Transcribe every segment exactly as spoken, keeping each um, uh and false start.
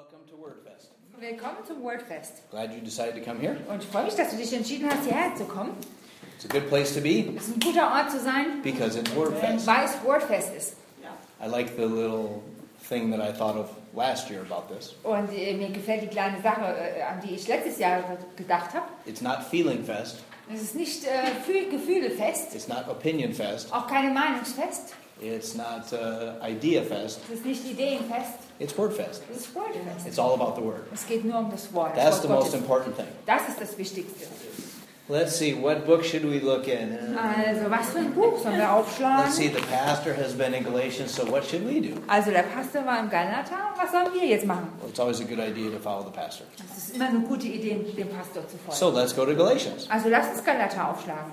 Welcome to WordFest. Willkommen zum WordFest. Glad you decided to come here. Und ich freue mich, dass du dich entschieden hast, hierher zu kommen. It's a good place to be Es ist ein guter Ort zu sein, because it's weil WordFest. es WordFest ist. I like the little thing that I thought of last year about this. Und äh, mir gefällt die kleine Sache, äh, an die ich letztes Jahr gedacht habe. It's not Feeling Fest. Es ist nicht äh, Fühl- Gefühlefest, It's not Opinion Fest. auch keine Meinungsfest. It's not uh, Idea Fest. Es ist nicht Ideenfest, It's WordFest. es ist WordFest. It's all about the Word. Es geht nur um das Wort. That's Das the Wort most Gottes. important thing. Das ist das Wichtigste. Let's see, what book should we look in? Also, was für ein Buch sollen wir Let's aufschlagen? see, the pastor has been in Galatians, so what should we do? Also, der Pastor war im Galater. Was sollen wir jetzt machen? Well, it's always a good idea to follow the pastor. Es ist immer eine gute Idee, dem Pastor zu folgen. So let's go to Galatians. Also, lass uns Galater aufschlagen.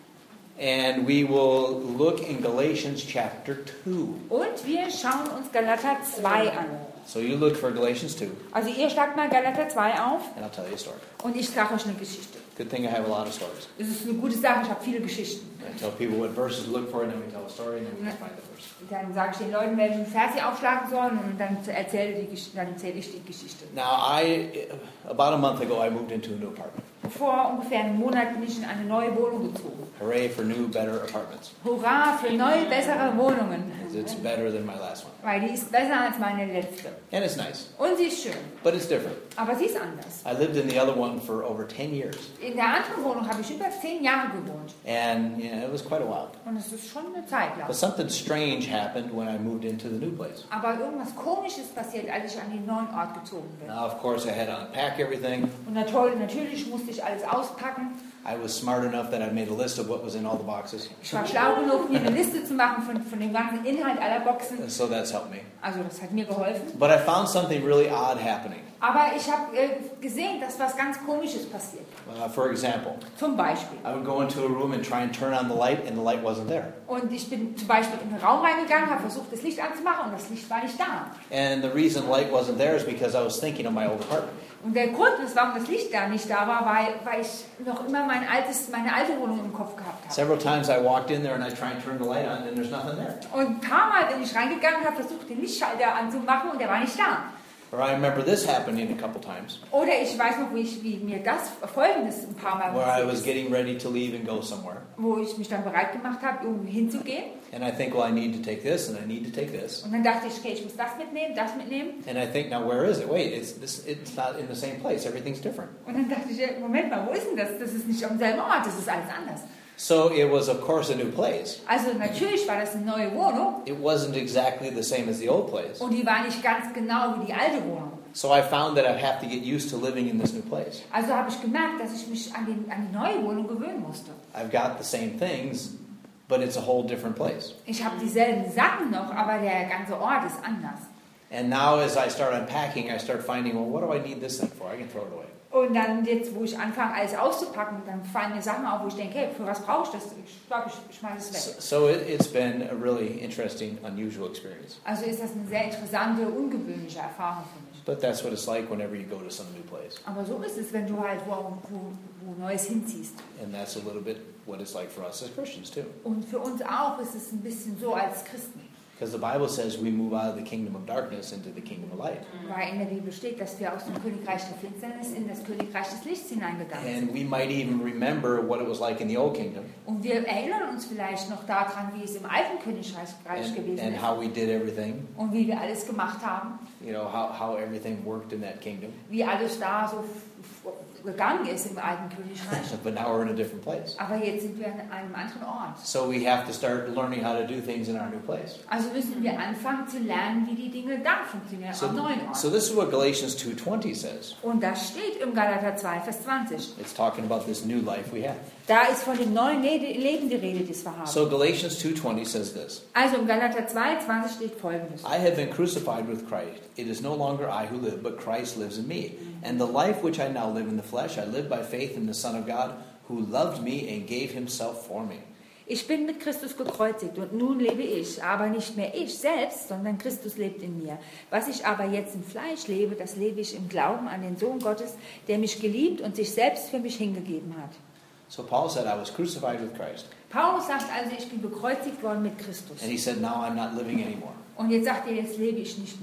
And we will look in Galatians chapter two. Und wir schauen uns Galater zwei an. So you look for Galatians two, Also ihr schlagt mal Galater zwei auf and I'll tell you a story. und ich sage euch eine Geschichte. Good thing I have a lot of stories. Es ist eine gute Sache, ich habe viele Geschichten. I tell people what verses to look for, and then we tell a story, and then we just find the verse. Und dann sage ich den Leuten, welchen Vers sie aufschlagen sollen und dann erzähle, die, Gesch- dann erzähle ich die Geschichte. Now, I about a month ago, I moved into a new apartment. Vor ungefähr einem Monat bin ich in eine neue Wohnung gezogen. Hooray for new, better apartments. Hurra für neue, bessere Wohnungen. It's better than my last one, Weil die ist besser als meine letzte. and it's nice, Und sie ist schön. but it's different. Aber sie ist anders. I lived in the other one for over ten years, In der anderen Wohnung habe ich über zehn Jahre gewohnt. and you know, it was quite a while. Und es ist schon eine Zeit lang. But something strange happened when I moved into the new place. Aber irgendwas Komisches passiert, als ich an den neuen Ort gezogen bin. Now, of course, I had to unpack everything. Und natürlich, natürlich musste ich alles auspacken. I was smart enough that I made a list of what was in all the boxes, Ich war schlau genug, mir eine Liste zu machen von, von dem ganzen Inhalt aller Boxen. so that's helped me. Also das hat mir geholfen. But I found something really odd happening. Aber ich habe äh, gesehen, dass was ganz Komisches passiert. Uh, for example, Zum Beispiel. I would go into a room and try and turn on the light, and the light wasn't there. Und ich bin zum Beispiel in den Raum reingegangen, habe versucht, das Licht anzumachen und das Licht war nicht da. And the reason light wasn't there is because I was thinking of my old apartment. Und der Grund, warum das Licht da nicht da war, weil, weil ich noch immer mein altes, meine alte Wohnung im Kopf gehabt habe. Several times I walked in there and I tried to turn the light on, and there's nothing there. Und ein paar Mal bin ich reingegangen, habe versucht, den Lichtschalter anzumachen und der war nicht da. Or I remember this happening a couple times, Oder ich weiß noch, wie, ich, wie mir das Folgendes ein paar Mal where I passiert was ist, getting ready to leave and go somewhere. wo ich mich dann bereit gemacht habe, irgendwo hinzugehen. And I think, well, I need to take this, and I need to take this. Und dann dachte ich, okay, ich muss das mitnehmen, das mitnehmen. And I think, now where is it? Wait, it's this. It's not in the same place. Everything's different. Und dann dachte ich, Moment mal, wo ist denn das? Das ist nicht am selben Ort, das ist alles anders. So it was, of course, a new place. Also natürlich war das eine neue Wohnung It wasn't exactly the same as the old place. und die war nicht ganz genau wie die alte Wohnung. So I found that I'd have to get used to living in this new place. Also habe ich gemerkt, dass ich mich an, den, an die neue Wohnung gewöhnen musste. I've got the same things, but it's a whole different place. Ich habe dieselben Sachen noch, aber der ganze Ort ist anders. And now as I start unpacking, I start finding, well, what do I need this thing for? I can throw it away. Und dann jetzt, wo ich anfange, alles auszupacken, dann fallen mir Sachen auf, wo ich denke, hey, für was brauche ich das? Ich glaube, ich schmeiße es weg. So, so it, it's been a really interesting, unusual experience. Also ist das eine sehr interessante, ungewöhnliche Erfahrung für mich. But that's what it's like whenever you go to some new place. Aber so ist es, wenn du halt wo, wo, wo Neues hinziehst. And that's a little bit what it's like for us as Christians too. Und für uns auch ist es ein bisschen so als Christen. Because the Bible says we move out of the kingdom of darkness into the kingdom of light. Weil in der Bibel steht, dass wir aus dem Königreich der Finsternis in das Königreich des Lichts hineingegangen sind. And we might even remember what it was like in the old kingdom. Und wir erinnern uns vielleicht noch daran, wie es im alten Königreich And, gewesen and ist. how we did everything. Und wie wir alles gemacht haben. You know, how, how everything worked in that kingdom. Wie alles da so f- f- gegangen ist im alten Königreich. But now we're in a different place. Aber jetzt sind wir an einem anderen Ort. So we have to start learning how to do things in our new place. Also müssen wir anfangen zu lernen, wie die Dinge da funktionieren So, am neuen Ort. so this is what Galatians two twenty says. Und das steht im Galater zwei, Vers zwanzig. It's talking about this new life we have. Da ist von dem neuen Le- Leben die Rede, das wir haben. So Galatians two twenty says this. Also im Galater zwei, zwanzig steht Folgendes. I have been crucified with Christ. It is no longer I who live, but Christ lives in me. And the life which I now live in the flesh, I live by faith in the Son of God, who loved me and gave himself for me. Ich bin mit Christus gekreuzigt und nun lebe ich, aber nicht mehr ich selbst, sondern Christus lebt in mir. Was ich aber jetzt im Fleisch lebe, das lebe ich im Glauben an den Sohn Gottes, der mich geliebt und sich selbst für mich hingegeben hat. So Paul said, I was crucified with Christ. Paulus sagt also, ich bin bekreuzigt worden mit Christus. And he said, now I'm not living anymore. Und jetzt sagt er, jetzt lebe ich nicht mehr.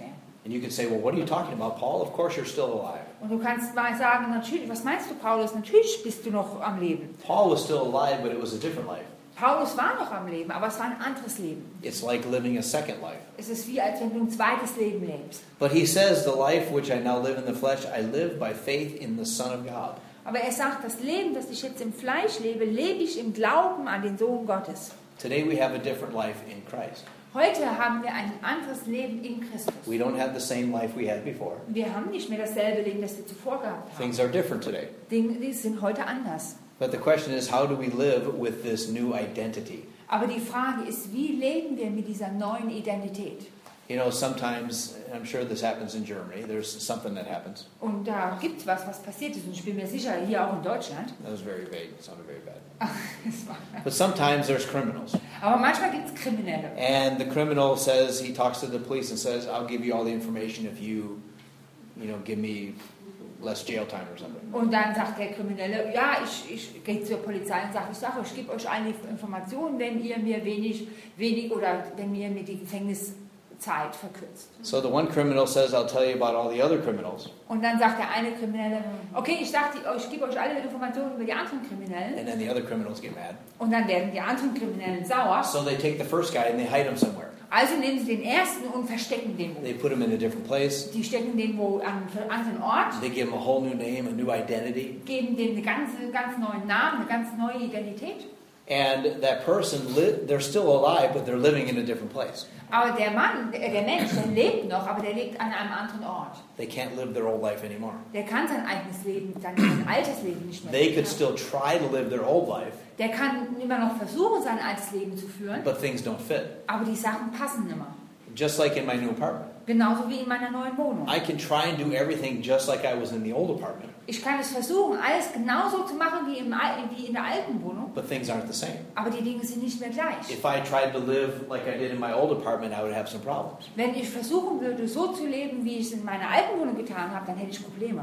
And you could say, well, what are you talking about, Paul? Of course you're still alive. Und du kannst mal sagen, natürlich, was meinst du, Paulus? Natürlich bist du noch am Leben. Paul was still alive, but it was a different life. Paulus war noch am Leben, aber es war ein anderes Leben. It's like living a second life. Es ist wie, als wenn du ein zweites Leben lebst. But he says, the life which I now live in the flesh, I live by faith in the Son of God. Aber er sagt, das Leben, das ich jetzt im Fleisch lebe, lebe ich im Glauben an den Sohn Gottes. Today we have a different life in Christ. Heute haben wir ein anderes Leben in Christus. We don't have the same life we had before. Wir haben nicht mehr dasselbe Leben, das wir zuvor gehabt haben. Things are different today. Dinge, die sind heute anders. But the question is, how do we live with this new identity? Aber die Frage ist, wie leben wir mit dieser neuen Identität? You know, sometimes, and I'm sure this happens in Germany, there's something that happens. Und da gibt es was, was passiert ist. Und ich bin mir sicher, hier auch in Deutschland. That was very vague. It sounded very bad. Es war- But sometimes there's criminals. Aber manchmal gibt es Kriminelle. And the criminal says, he talks to the police and says, I'll give you all the information if you, you know, give me less jail time or something. Und dann sagt der Kriminelle, ja, ich, ich gehe zur Polizei und sage, ich sage, ich gebe euch alle Informationen, wenn ihr mir wenig, wenig oder wenn ihr mir die Gefängniszeit verkürzt. So the one criminal says, I'll tell you about all the other criminals. Und dann sagt der eine Kriminelle, okay, ich dachte, ich gebe euch alle Informationen über die anderen Kriminellen. And then the other criminals get mad. Und dann werden die anderen Kriminellen sauer. So they take the first guy and they hide him somewhere. Also nehmen sie den ersten und verstecken den wo. They put him in a different place. Die stecken den wo an einem anderen Ort, They give him a whole new name, a new identity. geben dem eine ganz, ganz neuen Namen, eine ganz neue Identität. And that person, li- they're still alive, but they're living in a different place. Aber der Mann, der, der Mensch, der lebt noch, aber der lebt an einem anderen Ort. They can't live their old life anymore. Der kann sein eigenes Leben, sein, sein altes Leben nicht mehr They could führen. still try to live their old life, Der kann immer noch versuchen, sein altes Leben zu führen, but things don't fit. aber die Sachen passen nimmer. Just like in my new apartment. Genauso wie in meiner neuen Wohnung. I can try and do everything just like I was in the old apartment, Ich kann es versuchen, alles genauso zu machen wie, im, Al- wie in der alten Wohnung, but things aren't the same. aber die Dinge sind nicht mehr gleich. If I tried to live like I did in my old apartment, I would have some problems. Wenn ich versuchen würde, so zu leben, wie ich es in meiner alten Wohnung getan habe, dann hätte ich Probleme.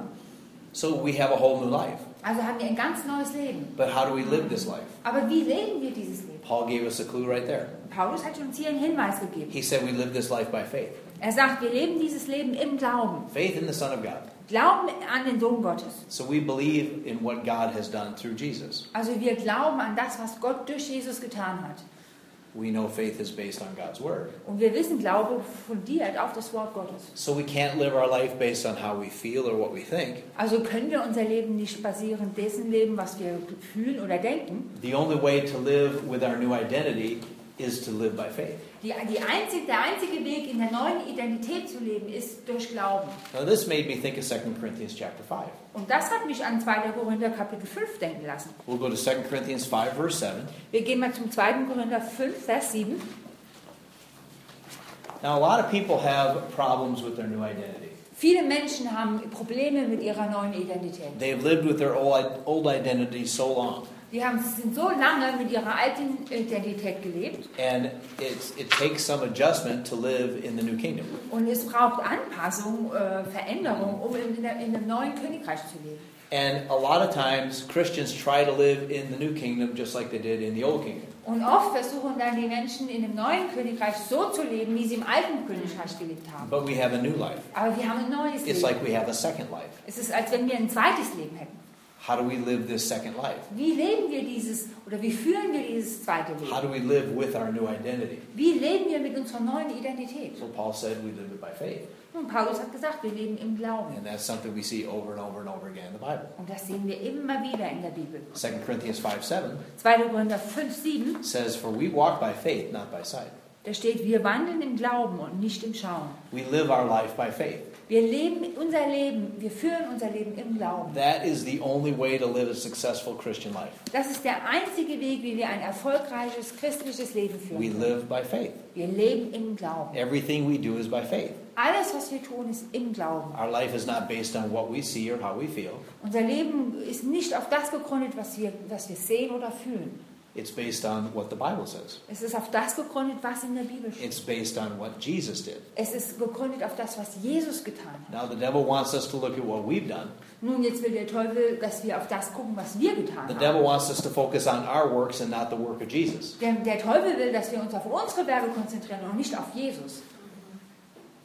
So we have a whole new life. Also haben wir ein ganz neues Leben. But how do we live this life? Aber wie leben wir dieses Leben? Paul gave us a clue right there. Paulus hat uns hier einen Hinweis gegeben. He said we live this life by faith. Er sagt, wir leben dieses Leben im Glauben. Faith in the Son of God. Glauben an den Sohn Gottes. So we believe in what God has done through Jesus. Also wir glauben an das, was Gott durch Jesus getan hat. We know faith is based on God's Word. Und wir wissen, Glaube fundiert auf das Wort Gottes. So we can't live our life based on how we feel or what we think. Also können wir unser Leben nicht basierend dessen leben, was wir fühlen oder denken. The only way to live with our new identity is to live by faith. Die, die einzig, der einzige Weg, in der neuen Identität zu leben, ist durch Glauben. Now this made me think of Second Corinthians chapter five. Und das hat mich an zweiter Korinther Kapitel fünf denken lassen. We'll go to Second Corinthians five verse seven. Wir gehen mal zum zweiter Korinther fünf, Vers sieben. Now a lot of people have problems with their new identity. Viele Menschen haben Probleme mit ihrer neuen Identität. They've lived with their old old identity so long. Die haben, sind so lange mit ihrer alten Identität gelebt And it's, it takes some adjustment to live in the new kingdom. und es braucht Anpassung, äh, Veränderung, um in, der, in dem neuen Königreich zu leben. And a lot of times Christians try to live in the new kingdom just like they did in the old kingdom. Und oft versuchen dann die Menschen in dem neuen Königreich so zu leben, wie sie im alten Königreich gelebt haben. But we have a new life. Aber wir haben ein neues It's Leben. like we have a second life. Es ist, als wenn wir ein zweites Leben hätten. How do we live this second life? Wie leben wir dieses, oder wie führen wir dieses zweite How Leben? do we live with our new identity? Wie leben wir mit unserer neuen Identität? So Paul said we live it by faith. Und Paulus hat gesagt, wir leben im Glauben. And that's something we see over and over and over again in the Bible. Und das sehen wir immer wieder in der Bibel. Second Corinthians five seven zweiter Korinther fünf, sieben, says, For we walk by faith, not by sight. da steht, wir wandeln im Glauben und nicht im Schauen. We live our life by faith. Wir leben unser Leben, wir führen unser Leben im Glauben. That is the only way to live a successful Christian life. Das ist der einzige Weg, wie wir ein erfolgreiches christliches Leben We führen können. live by faith. Wir leben im Glauben. Everything we do is by faith. Alles, was wir tun, ist im Glauben. Our life is not based on what we see or how we feel. Unser Leben ist nicht auf das gegründet, was wir, was wir sehen oder fühlen. It's based on what the Bible says. Es ist auf das gegründet, was in der Bibel steht. It's based on what Jesus did. Es ist gegründet auf das, was Jesus getan hat. Now the devil wants us to look at what we've done. Nun, jetzt will der Teufel, dass wir auf das gucken, was wir getan The haben. devil wants us to focus on our works and not the work of Jesus. Der, der Teufel will, dass wir uns auf unsere Werke konzentrieren und nicht auf Jesus.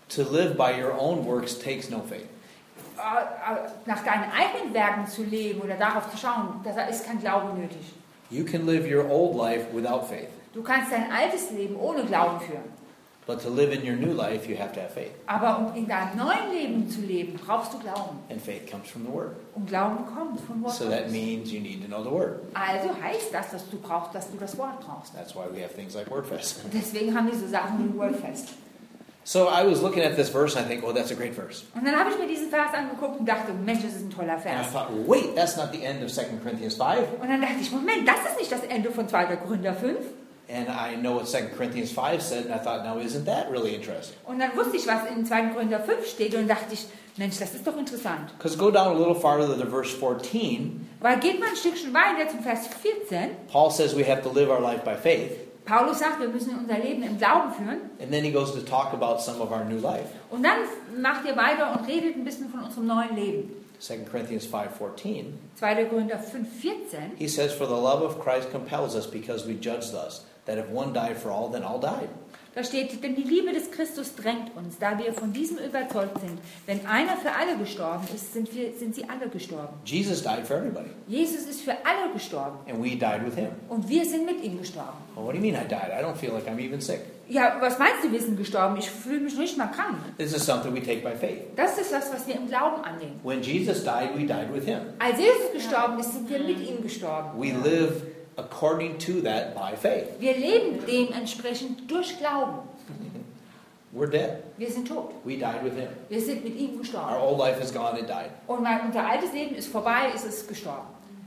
To live by your own works takes no faith. Nach deinen eigenen Werken zu leben oder darauf zu schauen, da ist kein Glaube nötig. You can live your old life without faith. Du kannst dein altes Leben ohne Glauben führen. But to live in your new life, you have to have faith. Aber um in deinem neuen Leben zu leben, brauchst du Glauben. And faith comes from the Word. Und Glauben kommt vom Wort. So that means you need to know the Word. Also heißt das, dass du brauchst, dass du das Wort brauchst. That's why we have things like WordFest. Und deswegen haben wir so Sachen wie Wordfest. So I was looking at this verse and I think, oh, that's a great verse. Und dann habe ich mir diesen Vers angeguckt und dachte, Mensch, das ist ein toller And I Vers. thought, wait, that's not the end of Second Corinthians five. Und dann dachte ich, Moment, das ist nicht das Ende von zweiter Korinther fünf. And I know what Second Corinthians five said, and I thought, now isn't that really interesting? Und dann wusste ich, was in zweiter Korinther fünf steht und dachte ich, Mensch, das ist doch interessant. Because go down a little farther to verse fourteen. Weil geht man ein Stückchen weiter zum Vers vierzehn. Paul says we have to live our life by faith. Paulus sagt, wir müssen unser Leben im Glauben führen. And then he goes to talk about some of our new life. Und dann macht ihr weiter und redet ein bisschen von unserem neuen Leben. Second Corinthians five fourteen. zweiter Korinther fünf vierzehn. He says, for the love of Christ compels us, because we judge thus, that if one died for all, then all died. Da steht, denn die Liebe des Christus drängt uns, da wir von diesem überzeugt sind. Wenn einer für alle gestorben ist, sind, wir, sind sie alle gestorben. Jesus died for everybody. Jesus ist für alle gestorben. And we died with him. Und wir sind mit ihm gestorben. Well, what do you mean I died? I don't feel like I'm even sick. Ja, was meinst du, wir sind gestorben? Ich fühle mich nicht mal krank. This is something we take by faith. Das ist das, was wir im Glauben annehmen. When Jesus died, we died with him. Als Jesus gestorben ist, sind wir mit ihm gestorben. We live according to that by faith. Wir leben dementsprechend durch Glauben. We're dead. Wir sind tot. We died with him. Wir sind mit ihm Our gestorben. old life is gone, it died. Und weil unser altes Leben ist vorbei, ist es gestorben.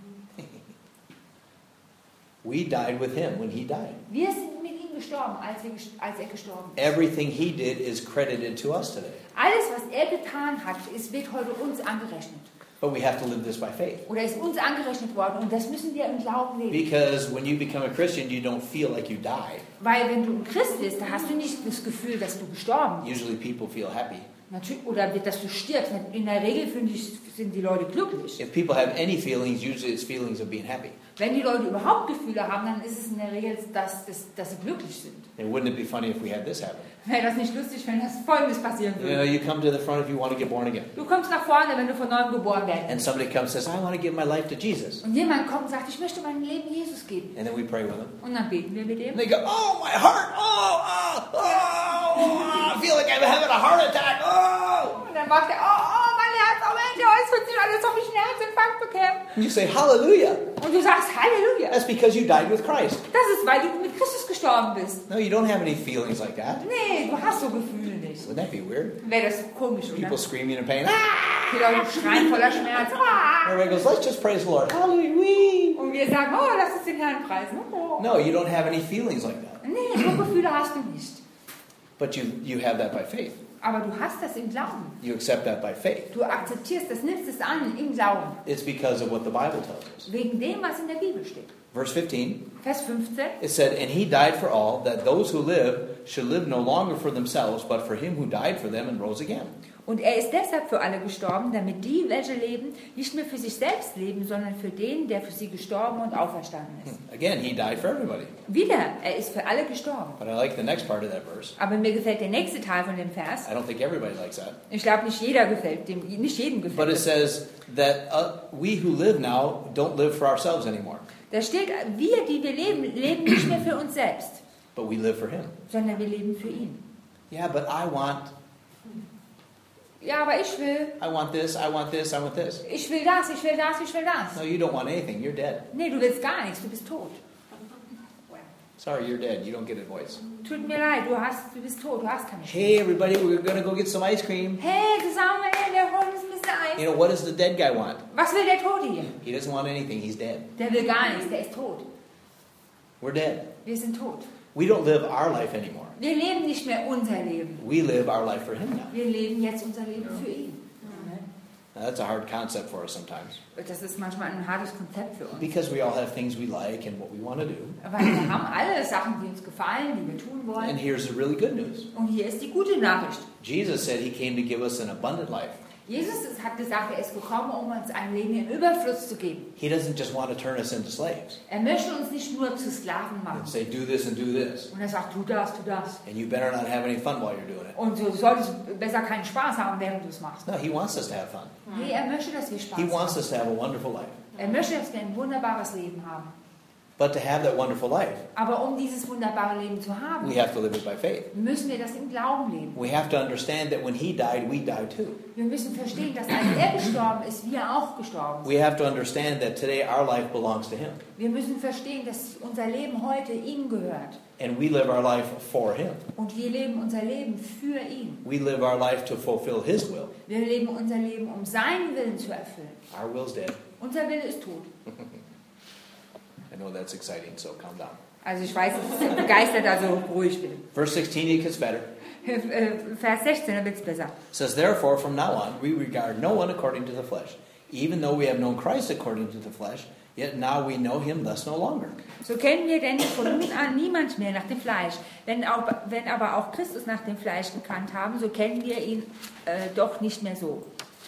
We died with him when he died. Wir sind mit ihm gestorben, als, wir, als er gestorben ist. Everything he did is credited to us today. Alles, was er getan hat, ist, wird heute uns angerechnet. But we have to live this by faith. Oder ist uns angerechnet worden. Und das müssen wir im Glauben leben. Because when you become a Christian, you don't feel like you died. Weil wenn du ein Christ bist, da hast du nicht das Gefühl, dass du gestorben bist. Usually people feel happy. Natürlich, oder dass du stirbst. In der Regel finde ich, sind die Leute glücklich. If people have any feelings, usually it's feelings of being happy. Wenn die Leute überhaupt Gefühle haben, dann ist es in der Regel, dass, dass, dass sie glücklich sind. And wouldn't it be funny if we had this happen? Wäre das nicht lustig, wenn das Folgendes passieren You know, würde? you come to the front if you want to get born again. Du kommst nach vorne, wenn du von neuem geboren werden And somebody comes and says, I want to give my life to Jesus. Und jemand kommt und sagt, ich möchte mein Leben Jesus geben. And then we pray with them. Und dann beten wir mit ihm. And they go, oh, my heart, oh, oh, oh, oh, I feel like I'm having a heart attack, oh. Und dann macht er, oh, oh, mein Herz, oh Mensch, oh, es fühlt sich an, als ob ich einen Herzinfarkt bekäme. And you say, hallelujah. Und du sagst, Halleluja. That's because you died with Christ. Das ist, weil du mit Christus gestorben bist. No, you don't have any feelings like that. Nee, du hast so Gefühle nicht. Wouldn't that be weird? Wäre das komisch, oder? People screaming in pain. Ah! Die Leute schreien voller Schmerz. Ah! Everybody goes, let's just praise the Lord. Hallelujah. Und wir sagen, oh, lass uns den Herrn preisen. Oh. No, you don't have any feelings like that. Nee, so Gefühle hast du nicht. But you, you have that by faith. Aber du hast das im Glauben. You accept that by faith. Du akzeptierst das, nimmst es an im Glauben. It's because of what the Bible tells us. Wegen dem, was in der Bibel steht. Verse fifteen, Vers fünfzehn. it said, and he died for all, that those who live should live no longer for themselves, but for him who died for them and rose again. Und er ist deshalb für alle gestorben, damit die, welche leben, nicht mehr für sich selbst leben, sondern für den, der für sie gestorben und auferstanden ist. Again, he died for everybody. Wieder, er ist für alle gestorben. But I like the next part of that verse. Aber mir gefällt der nächste Teil von dem Vers. I don't think everybody likes that. Ich glaube, nicht jeder gefällt dem, nicht jedem But gefällt it es. says that uh, we who live now don't live for ourselves anymore, Da steht, wir, die wir leben, leben nicht mehr für uns selbst, but we live for him. sondern wir leben für ihn. Yeah, but I want, Ja, aber ich will, I want this, I want this, I want this. ich will das, ich will das, ich will das. No, you don't want anything. You're dead. Nee, du willst gar nichts, du bist tot. Sorry, you're dead. You don't get a voice. Tut mir leid, du, hast, du bist tot, du hast keine Stimme. Hey, everybody, we're going to go get some ice cream. Hey, zusammen, wir holen uns ein bisschen You Eis. know, what does the dead guy want? Was will der Tote hier? He doesn't want anything. He's dead. Der will gar nichts, der ist tot. We're dead. Wir sind tot. We don't live our life anymore. Wir leben nicht mehr unser Leben. We live our life for him now. Wir leben jetzt unser Leben für ihn. Now, that's a hard concept for us sometimes. Das ist manchmal ein hartes Konzept für uns. Because we all have things we like and what we want to do. Weil wir haben alle Sachen, die uns gefallen, die wir tun And wollen. here's the really good news. Und hier ist die gute Nachricht. Jesus said he came to give us an abundant life. Jesus ist- hat gesagt, er ist gekommen, um uns ein Leben im Überfluss zu geben. He doesn't just want to turn us into slaves Er möchte uns nicht nur zu Sklaven and machen. say, do this and do this. Und er sagt, tu das, tu das. And you better not have any fun while you're doing it. Und du solltest besser keinen Spaß haben, während du es machst. No, he wants us to have fun. Nee, er möchte, dass wir Spaß He wants haben. us to have a wonderful life. Er möchte, dass wir ein wunderbares Leben haben. But to have that wonderful life, Aber um dieses wunderbare Leben zu haben, we have to live it by faith. müssen wir das im Glauben leben. We have to understand that when he died, we died too. Wir müssen verstehen, dass als er gestorben ist, wir auch gestorben sind. We have to understand that today our life belongs to him. Wir müssen verstehen, dass unser Leben heute ihm gehört. And we live our life for him. Und wir leben unser Leben für ihn. We live our life to fulfill his will. Wir leben unser Leben, um seinen Willen zu erfüllen. Our will's dead. Unser Wille ist tot. I know that's exciting, so calm down. Also ich weiß, es ist begeistert, also ruhig bin. Verse sixteen, it gets better. Vers sechzehn, da wird es besser. It says, therefore, from now on, we regard no one according to the flesh. Even though we have known Christ according to the flesh, yet now we know him thus no longer. So kennen wir denn von nun an niemand mehr nach dem Fleisch. Wenn, auch, wenn aber auch Christus nach dem Fleisch gekannt haben, so kennen wir ihn äh, doch nicht mehr so.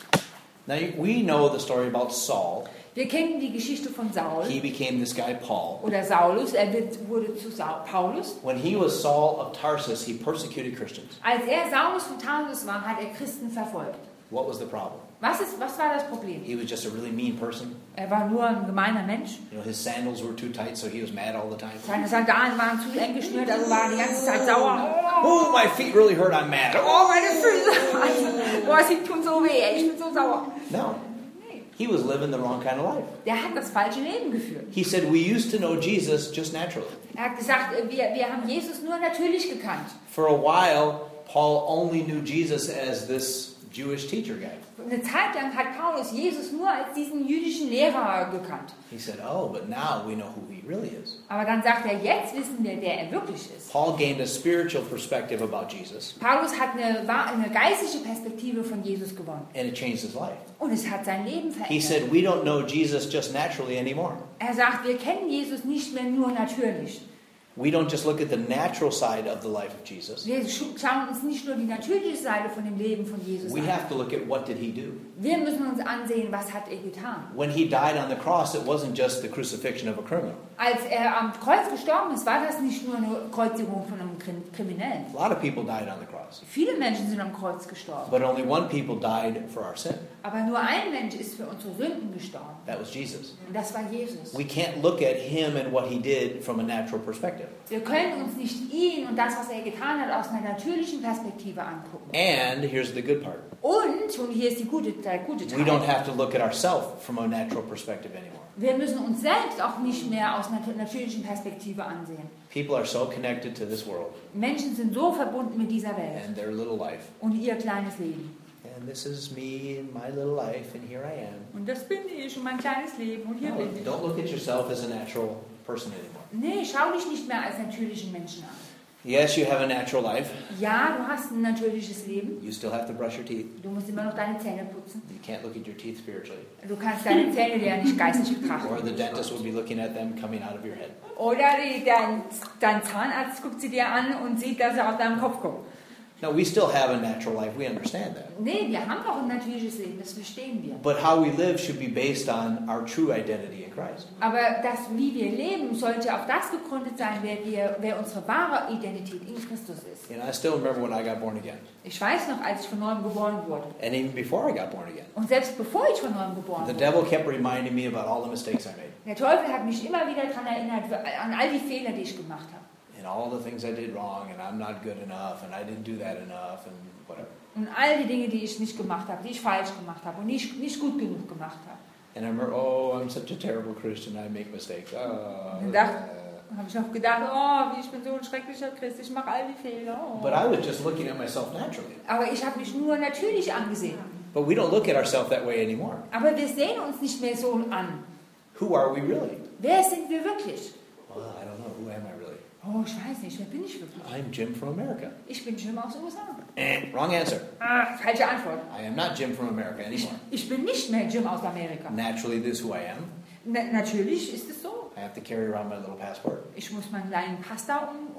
Now, we know the story about Saul. Wir kennen die Geschichte von Saul He became this guy, Paul. oder Saulus. Er wird, wurde zu Saul, Paulus. When he was Saul of Tarsus, he persecuted Christians. Als er Saulus von Tarsus war, hat er Christen verfolgt. What was the problem? Was, ist, was war das Problem? He was just a really mean person. Er war nur ein gemeiner Mensch. You know, his sandals were too tight, so he was mad all the time. Seine Sandalen waren zu eng geschnürt, also war er die ganze Zeit sauer. Oh, my feet really hurt, I'm mad. Oh, meine Füße! Boah, sie tun so weh, ich bin so sauer. No, he was living the wrong kind of life. Der hat das falsche Leben geführt. He said, we used to know Jesus just naturally. Er hat gesagt, wir, wir haben Jesus nur natürlich gekannt. For a while, Paul only knew Jesus as this Jewish teacher guy. Eine Zeit lang hat Paulus Jesus nur als diesen jüdischen Lehrer gekannt. He said, oh, but now we know who he really is. Aber dann sagt er, jetzt wissen wir, wer er wirklich ist. Paul gained a spiritual perspective about Jesus, Paulus hat eine, war eine geistliche Perspektive von Jesus gewonnen. and it changed his life. Und es hat sein Leben He verändert. said, we don't know Jesus just naturally anymore. Er sagt, wir kennen Jesus nicht mehr nur natürlich. We don't just look at the natural side of the life of Jesus. Wir sch- schauen uns nicht nur die natürliche Seite von dem Leben von Jesus We an. have to look at what did he do. Wir müssen uns ansehen, was hat er getan. When he died on the cross, it wasn't just the crucifixion of a criminal. Als er am Kreuz gestorben ist, war das nicht nur eine Kreuzigung von einem Krim- Kriminellen. A lot of people died on the cross, Viele Menschen sind am Kreuz gestorben. but only one people died for our sin. Aber nur ein Mensch ist für unsere Sünden gestorben. That was Jesus. Und das war Jesus. We can't look at him and what he did from a natural perspective. Wir können uns nicht ihn und das, was er getan hat, aus einer natürlichen Perspektive angucken. And here's the good part. Und, und hier ist die gute, der gute We don't Teil, have to look at ourselves from a natural perspective anymore. wir müssen uns selbst auch nicht mehr aus einer natürlichen Perspektive ansehen. People are so connected to this world Menschen sind so verbunden mit dieser Welt and their little life. und ihr kleines Leben. And this is me and my little life, and here I am. Und das bin ich und mein kleines Leben und hier No, bin ich. don't look at yourself as a natural person anymore. Nee, schau dich nicht mehr als natürlichen Menschen an. Yes, you have a natural life. Ja, du hast ein natürliches Leben. You still have to brush your teeth. Du musst immer noch deine Zähne putzen. You can't look at your teeth spiritually. Du kannst deine Zähne ja nicht geistig Or betrachten. the dentist will be looking at them coming out of your head. Oder die, dein, dein Zahnarzt guckt sie dir an und sieht, dass er aus deinem Kopf kommt. No, we still have a natural life. We understand that. Nee, wir haben doch ein natürliches Leben, das verstehen wir. But how we live should be based on our true identity in Christ. Aber das, wie wir leben, sollte auf das gegründet sein, wer, wir, wer unsere wahre Identität in Christus ist. And I still remember when I got born again. Ich weiß noch, als ich von neuem geboren wurde. And even before I got born again. Und selbst bevor ich von neuem geboren The wurde. devil kept reminding me about all the mistakes I made. Der Teufel hat mich immer wieder daran erinnert, an all die Fehler, die ich gemacht habe. And all the things I did wrong, and I'm not good enough, and I didn't do that enough, and whatever. Und all die Dinge, die ich nicht gemacht habe, die ich falsch gemacht habe und nicht, nicht gut genug gemacht habe. And I remember, oh, I'm such a terrible Christian, I make mistakes. Oh, Und da habe ich auch gedacht, oh, ich bin so ein schrecklicher Christ, ich mache all die Fehler. Oh. But I was just looking at myself naturally. Aber ich habe mich nur natürlich angesehen. But we don't look at ourselves that way anymore. Aber wir sehen uns nicht mehr so an. Who are we really? Wer sind wir wirklich? Well, I don't know. Who am I really? Oh, ich weiß nicht, wer bin ich wirklich? I'm Jim from America. Ich bin Jim aus den U S A. Eh, wrong answer. Ah, falsche Antwort. I am not Jim from America Ich, anymore. ich bin nicht mehr Jim aus Amerika. Naturally, this is who I am. Na, natürlich ist es so. I have to carry around my little passport. Ich muss meinen kleinen Pass da um, um, mit,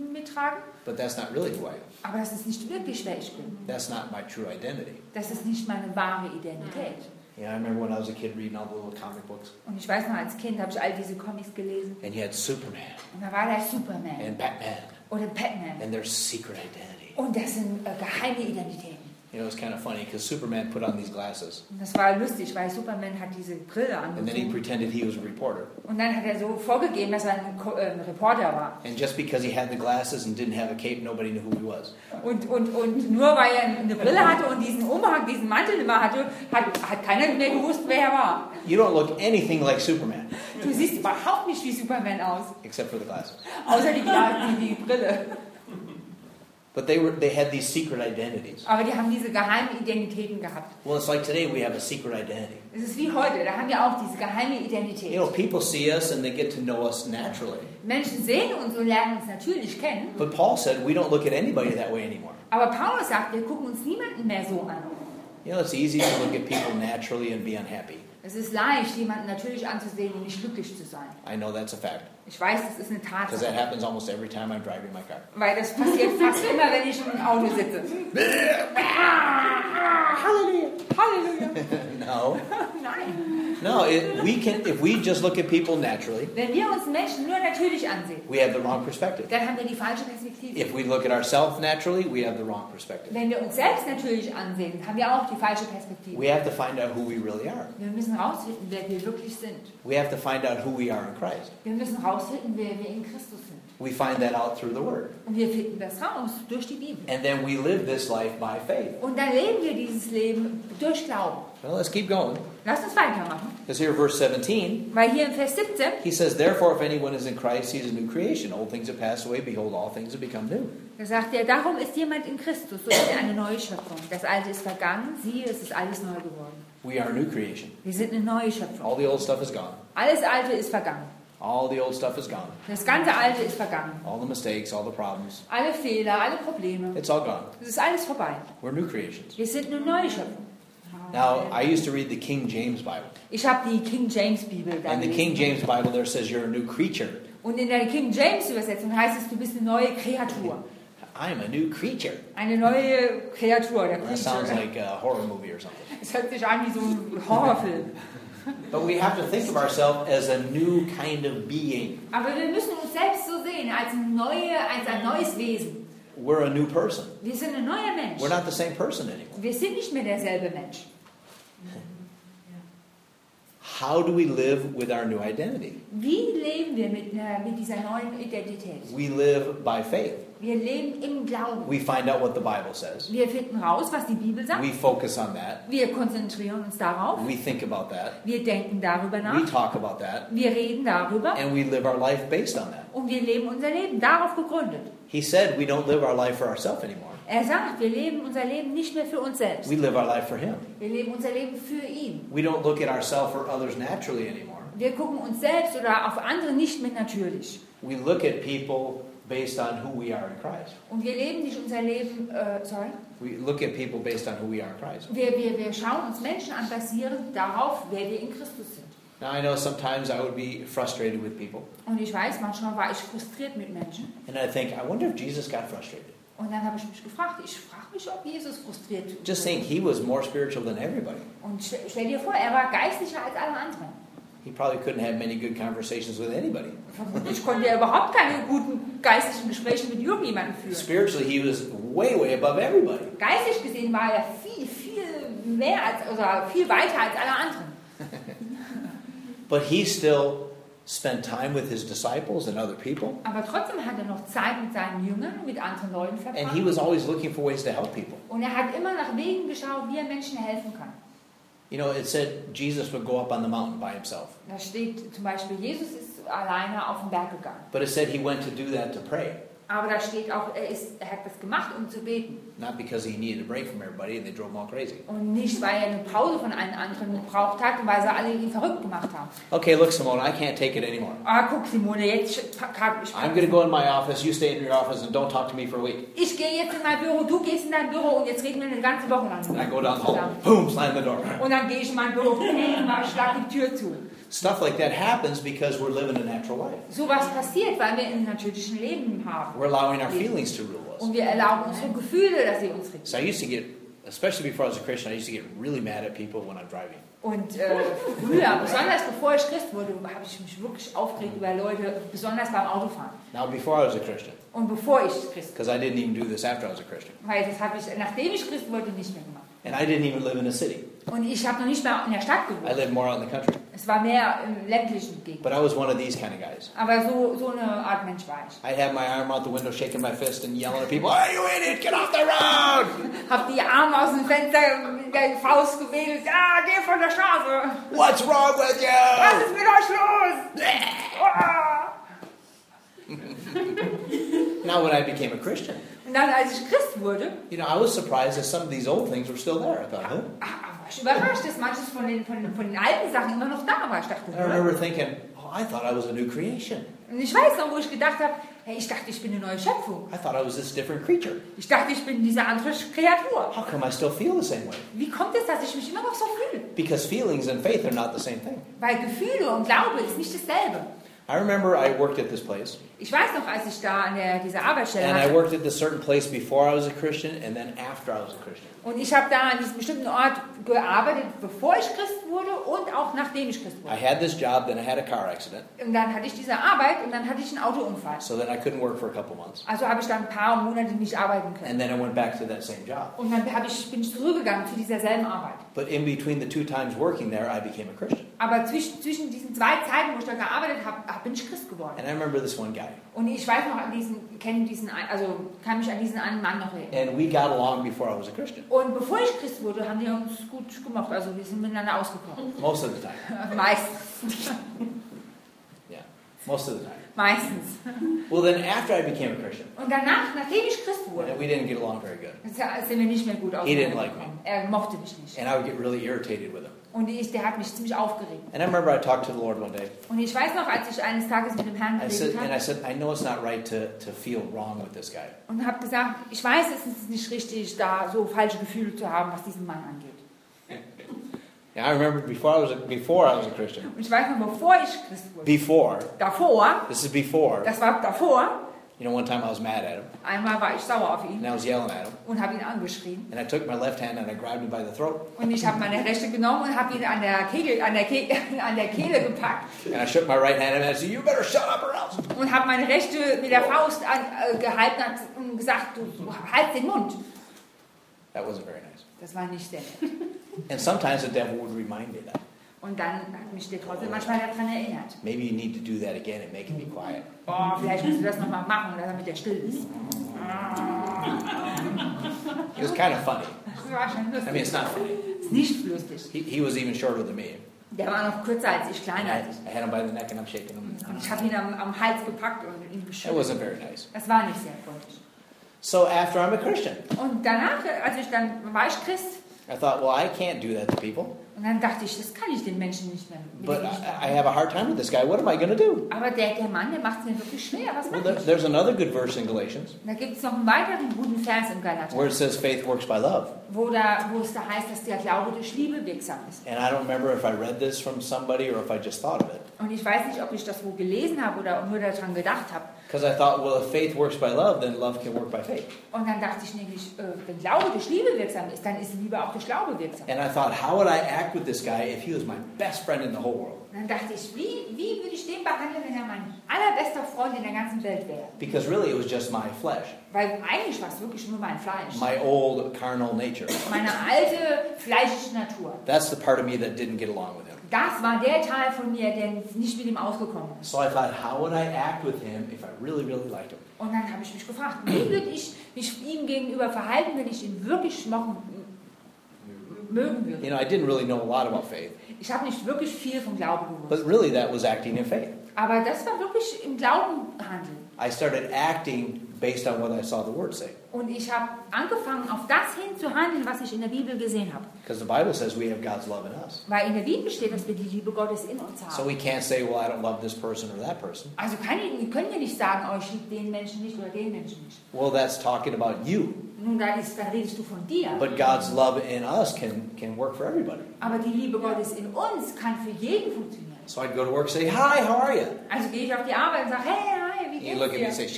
Wunden mittragen. But that's not really who I am. Aber das ist nicht wirklich, wer ich bin. That's not my true identity. Das ist nicht meine wahre Identität. Yeah, I remember when I was a kid reading all the little comic books. Und ich weiß noch, als Kind habe ich all diese Comics gelesen. And you had Superman Und da war der Superman and Batman. oder Batman. And their secret identity. Und das sind äh, geheime Identitäten. You know, it's kind of funny because Superman put on these glasses. Und das war lustig, weil Superman hat diese Brille And then he angezogen. pretended he was a reporter. Und dann hat er so vorgegeben, dass er ein, Ko- äh, ein Reporter war. And just because he had the glasses and didn't have a cape, nobody knew who he was. Und, und, und nur weil er eine Brille hatte und diesen Umhang, diesen Mantel immer hatte, hat, hat keiner mehr gewusst, wer er war. You don't look anything like Superman, Du siehst überhaupt nicht wie Superman aus, except for the glasses. außer die, die, die Brille. But they were they had these secret identities. Aber die haben diese geheimen Identitäten gehabt. Well, it's like today we have a secret identity. Es ist wie heute, da haben wir auch diese geheime You Identität. know, people see us and they get to know us naturally. Menschen sehen uns und lernen uns natürlich kennen. But Paul said we don't look at anybody that way anymore. Aber Paulus sagt, wir gucken uns niemanden mehr so an. You know, it's easy to look at people naturally and be unhappy. Es ist leicht, jemanden natürlich anzusehen und nicht glücklich zu sein. I know that's a fact. Ich weiß, das ist eine Because that Tatsache. happens almost every time I'm driving my car. Weil das passiert fast immer, wenn ich im Auto sitze. Halleluja! Halleluja! No. Nein! No, it, we can, if we just look at people naturally, Wenn wir uns Menschen nur natürlich ansehen, we have the wrong perspective. dann haben wir die falsche Perspektive. If we look at ourselves naturally, we have the wrong perspective. Wenn wir uns selbst natürlich ansehen, haben wir auch die falsche Perspektive. We have to find out who we really are. Wir müssen rausfinden, wer wir wirklich sind. We have to find out who we are in Christ. Wir müssen rausfinden, wer wir in Christus sind. We find that out through the Word. Und wir finden das raus durch die Bibel. And then we live this life by faith. Und dann leben wir dieses Leben durch Glauben. Well, let's keep going. Lass uns weitermachen. Because here, verse seventeen, Weil hier in Vers siebzehn, he says, Therefore, if anyone is in Christ, he is a new creation. Old things have passed away. Behold, all things have become new. da sagt er, darum ist jemand in Christus, so ist er eine neue Schöpfung. Das Alte ist vergangen, siehe, es ist alles neu geworden. We are a new creation. Wir sind eine neue Schöpfung. All the old stuff is gone. Alles Alte ist vergangen. All the old stuff is gone. Das ganze Alte ist vergangen. All the mistakes, all the problems. Alle Fehler, alle Probleme. It's all gone. Es ist alles vorbei. We're new creations. Wir sind eine neue Schöpfung. Now, I used to read the King James Bible. Ich habe die King James Bibel da And the gelesen. King James Bible there says you're a new creature. Und in der King James Übersetzung heißt es, du bist eine neue Kreatur. I'm a new creature. Eine neue Kreatur, der That sounds Creature. like a horror movie or something. Es hört sich an wie so ein Horrorfilm. But we have to think of ourselves as a new kind of being. Aber wir müssen uns selbst so sehen, als, eine neue, als ein neues Wesen. We're a new person. Wir sind ein neuer Mensch. We're not the same person anymore. Wir sind nicht mehr derselbe Mensch. How do we live with our new identity? Wie leben wir mit, einer, mit dieser neuen Identität? We live by faith. Wir leben im Glauben. We find out what the Bible says. Wir finden raus, was die Bibel sagt. We focus on that. Wir konzentrieren uns darauf. We think about that. Wir denken darüber We nach. talk about that. Wir reden darüber. And we live our life based on that. Und wir leben unser Leben darauf gegründet. He said we don't live our life for ourselves anymore. Er sagt, wir leben unser Leben nicht mehr für uns selbst. We live our life for Him. Wir leben unser Leben für ihn. We don't look at ourselves or others naturally anymore. Wir gucken uns selbst oder auf andere nicht mehr natürlich. We look at people based on who we are in Christ. Und wir leben nicht unser Leben, äh, sorry, We look at people based on who we are in Christ. wir, wir, wir schauen uns Menschen an, basierend darauf, wer wir in Christus sind. Now I know sometimes I would be frustrated with people. Und ich weiß, manchmal war ich frustriert mit Menschen. And I think, I wonder if Jesus got frustrated. Und dann habe ich mich gefragt, ich frage mich, ob Jesus frustriert ist. Just think, He was more spiritual than everybody. Und stell, stell dir vor, er war geistlicher als alle anderen. He probably couldn't have many good conversations with anybody. Vermutlich konnte er überhaupt keine guten geistlichen Gespräche mit irgendjemandem führen. Spiritually, He was way, way above everybody. Geistlich gesehen war er viel, viel mehr als, oder viel weiter als alle anderen. But He still spent time with His disciples and other people. Aber trotzdem hat er noch Zeit mit seinen Jüngern und mit anderen Leuten And He verbracht. was always looking for ways to help people. Und er hat immer nach Wegen geschaut, wie er Menschen helfen kann. You know, it said Jesus would go up on the mountain by Himself. Da steht zum Beispiel, Jesus ist alleine auf den Berg gegangen. But it said He went to do that to pray. Aber da steht auch, er, ist, er hat das gemacht, um zu beten. Not because He needed a break from everybody and they drove Him all crazy. Und nicht, weil er eine Pause von allen anderen gebraucht hat und weil sie alle ihn verrückt gemacht haben. Okay, look, Simone, I can't take it anymore. Ah, guck Simone, jetzt pack ich. I'm going to go in my office, you stay in your office and don't talk to me for a week. Ich gehe jetzt in mein Büro, du gehst in dein Büro und jetzt reden wir eine ganze Woche lang. And I go down the hall, boom, slam the door. Und dann gehe ich in mein Büro und schlag die Tür zu. Stuff like that happens because we're living a natural life. So was passiert, weil wir ein natürliches Leben haben. We're allowing our feelings to rule us. Und wir erlauben unsere Gefühle, dass sie uns regieren. So I used to get, especially before I was a Christian, I used to get really mad at people when I'm driving. Und äh, früher, besonders bevor ich Christ wurde, habe ich mich wirklich aufgeregt über Leute, besonders beim Autofahren. Now, before I was a Christian, Und bevor ich Christ because I didn't even do this after I was a Christian, weil das habe ich, nachdem ich Christ wurde, nicht mehr gemacht. and I didn't even live in a city. Und ich habe noch nicht mehr in der Stadt I gewohnt. lived more out in the country. Es war mehr im ländlichen Gegend. But I was one of these kind of guys. Aber so, so eine Art Mensch war ich. I'd have my arm out the window, shaking my fist, and yelling at people, "Hey, you idiot! Get off the road!" Hab die Arme aus dem Fenster mit der Faust gewedelt. Ah, geh von der Straße! What's wrong with Was you? ist mit euch los? Ah! Now, when I became a Christian, Und dann, als ich Christ wurde, you know, I was surprised that some of these old things were still there. I thought, huh? ah, war ich überrascht, dass manches von den, von, den- von den alten Sachen immer noch da war. Ich dachte, I remember thinking, oh, I thought I was a new creation. und ich weiß noch, wo ich gedacht habe, hey, ich dachte, ich bin eine neue Schöpfung. I thought I was this different creature. Ich dachte, ich bin diese andere Kreatur. How come I still feel the same way? Wie kommt es, dass ich mich immer noch so fühle? Because feelings and faith are not the same thing. Weil Gefühle und Glaube ist nicht dasselbe. I remember I worked at this place, Ich weiß noch, als ich da an der, dieser Arbeitsstelle and I hatte, worked at this certain place before I was a Christian, and then after I was a Christian. und ich habe da an diesem bestimmten Ort gearbeitet, bevor ich Christ wurde und auch nachdem ich Christ I wurde. had this job, then I had a car accident, Und dann hatte ich diese Arbeit und dann hatte ich einen Autounfall. so then I couldn't work for a couple months. Also habe ich dann ein paar Monate nicht arbeiten können. And then I went back to that same job. Und dann hab ich, bin ich zurückgegangen zu dieser selben Arbeit. But in between the two times working there, I became a Christian. Aber zwischen, zwischen diesen zwei Zeiten, wo ich da gearbeitet habe, hab, bin ich Christ geworden. And I remember this one guy. Und ich weiß noch an diesen, kenne diesen, ein- also kann mich an diesen einen Mann noch erinnern. And we got along before I was a Christian. Und bevor ich Christ wurde, haben wir uns gut gemacht. Also wir sind miteinander ausgekommen. Most of the time. Meistens. Yeah. Most of the time. Meistens. Well, then after I became a Christian, Und danach, nachdem ich Christ wurde, we didn't get along very good. sind wir nicht mehr gut He didn't like ausgekommen. Er mochte mich nicht. And I would get really irritated with him. Und ich, der hat mich ziemlich aufgeregt. And I remember I talked to the Lord one day. Und ich weiß noch, als ich eines Tages mit dem Herrn I said, geredet and I habe said, I know it's not right to, to feel wrong with this guy. und habe gesagt, ich weiß, es ist nicht richtig, da so falsche Gefühle zu haben, was diesen Mann angeht. And I remember before I was a, before I was a Christian. Und ich weiß noch, bevor ich Christ wurde, Before, davor, this is before. das war davor, You know, one time I was mad at him, einmal war ich sauer auf ihn and I was yelling at him, und habe ihn angeschrien. and I took my left hand and I grabbed him by the throat, Und ich habe meine rechte genommen und habe ihn an der, Kegel, an, der Ke an der Kehle gepackt and I shook my right hand and I said, "You better shut up or else." und habe meine rechte mit der Faust an, äh, gehalten und gesagt, du halt den Mund. That wasn't very nice. Das war nicht sehr nett. And sometimes the devil would remind me that. Und dann hat mich der Teufel manchmal daran erinnert. Maybe you need to do that again and make him be quiet. Oh, vielleicht musst du das nochmal machen, damit er still ist. It was kind of funny. Das war schon I mean, lustig. it's not funny. Ist nicht lustig. He, he was even shorter than me. Der war noch kürzer als ich, And kleiner I, als ich. I had him by the neck and I'm shaking him. Und ich habe ihn am, am Hals gepackt und ihn It geschüttelt. wasn't very nice. Das war nicht sehr freundlich. So after I'm a Christian, Und danach, als ich dann war ich Christ, I thought, well, I can't do that to people. und dann dachte ich, das kann ich den Menschen nicht mehr. Mit But denen nicht I, machen. I have a hard time with this guy. What am I going to do? Aber der, der Mann, der macht es mir wirklich schwer. Was Well, mache there, ich? there's another good verse in Galatians Da gibt es noch einen weiteren guten Vers im Galater, where it says faith works by love. wo, da, wo es da heißt, dass der Glaube durch Liebe wirksam ist. And I don't remember if I read this from somebody or if I just thought of it. Und ich weiß nicht, ob ich das wo gelesen habe oder nur daran gedacht habe. Because I thought, well, if faith works by love, then love can work by faith. Und dann dachte ich nämlich, äh, wenn Glaube durch Liebe wirksam ist, dann ist Liebe auch durch Glaube wirksam. And I thought, how would I act with this guy if he was my best friend in the whole world? Und dann dachte ich, wie, wie würde ich den behandeln, wenn er mein allerbester Freund in der ganzen Welt wäre? Because really, it was just my flesh, Weil eigentlich war es wirklich nur mein Fleisch. my old carnal nature. Meine alte, fleischliche Natur. That's the part of me that didn't get along with him. Das war der Teil von mir, der nicht mit ihm ausgekommen ist. So I thought, how would I act with him if I really, really liked him? Und dann habe ich mich gefragt, wie würde ich mich ihm gegenüber verhalten, wenn ich ihn wirklich mochen, mögen würde? You know, I didn't really know a lot about faith, Ich habe nicht wirklich viel vom Glauben but gewusst. really that was acting in faith. Aber das war wirklich im Glauben handeln. I started acting based on what I saw the Word say. Und ich habe angefangen, auf das hin zu handeln, was ich in der Bibel gesehen habe. Because the Bible says we have God's love in us. Weil in der Bibel steht, dass wir die Liebe Gottes in uns So haben. we can't say, well, I don't love this person or that person. Also kann ich, können wir nicht sagen, oh, ich liebe den Menschen nicht oder den Menschen nicht. Well, that's talking about you. Nun, dann, ist, dann redest du von dir. But God's love in us can, can work for everybody. Aber die Liebe Gottes in uns kann für jeden funktionieren. So I'd go to work and say, hi, how are you? Also gehe ich auf die Arbeit und sage, hey, hi, wie And he'd geht's look at me and dir? say, shut up.